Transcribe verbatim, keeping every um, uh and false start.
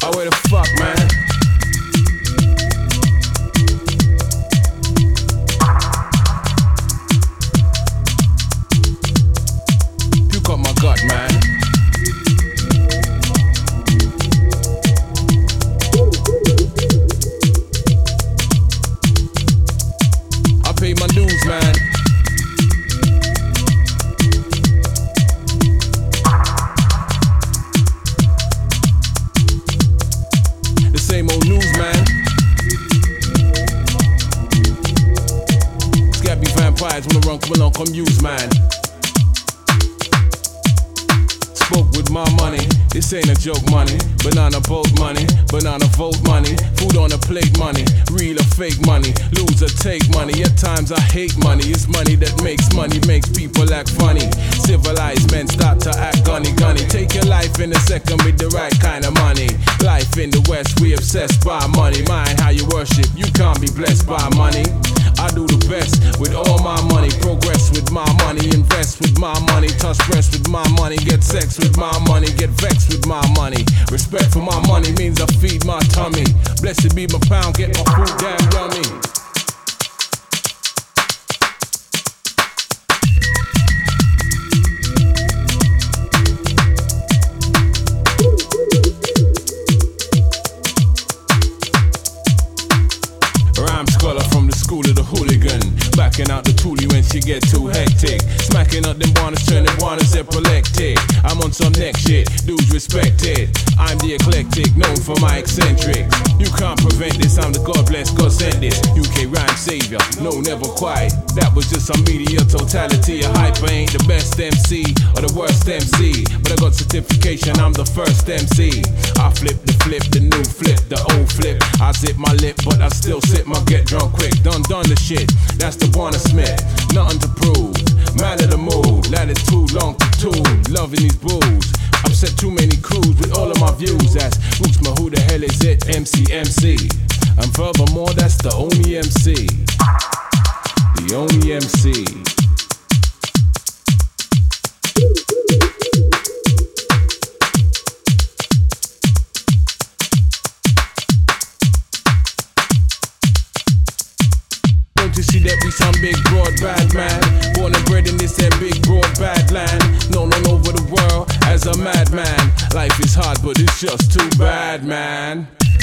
Oh, where the fuck, man? Puke up my gut, man. I pay my dues, man. Same old news, man. Scabby vampires wanna run, come along, come use, man. Spoke with my money, this ain't a joke money. Banana boat money, banana vote money. Food on a plate money, real or fake money. Lose or take money, at times I hate money. It's money that makes money, makes people act funny. Civilized men start to act gunny gunny. Take your life in a second with the right kind of money. Life in the West, we obsessed by money. Mind how you worship, you can't be blessed by money. I do the best with all my money. Progress with my money, invest with my money. Touch breast with my money, get sex with my money. Get vexed with my money. Respect for my money means I feed my tummy. Blessed be my pound, get my food damn yummy. Rhyme scholar from the school of the hooligan. Backing out the toolie when she get too hectic. Smacking up them banners, turning banners epileptic. I'm on some next shit, dudes respect it. I'm the eclectic, known for my eccentrics. You can't prevent this, I'm the God bless, God sent this. U K rhyme savior, no never quite. That was just some media totality. A hyper ain't the best M C or the worst M C, but I got certification, I'm the first M C. I flip the flip, the new flip, the old flip. I zip my lip, but I still sip my get drunk quick. Done done the shit, that's the Warner Smith. Nothing to prove, man of the mood. Let it too long to tune, loving these booze. Upset too many crews with all of my views. That's Roots, but who the hell is it? M C M C. And furthermore, that's the only M C. The only M C. To see that we some big broad bad man, born and bred in this here big broad bad land, known all over the world as a madman. Life is hard but it's just too bad, man.